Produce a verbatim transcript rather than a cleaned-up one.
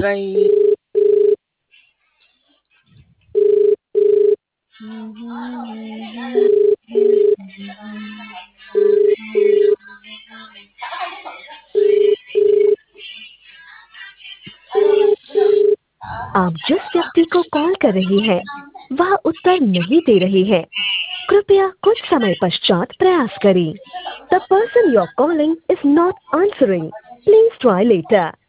रही। आप जिस व्यक्ति को कॉल कर रही हैं, वह उत्तर नहीं दे रही है। कृपया कुछ समय पश्चात प्रयास करें। The person you're calling is not answering. Please try later.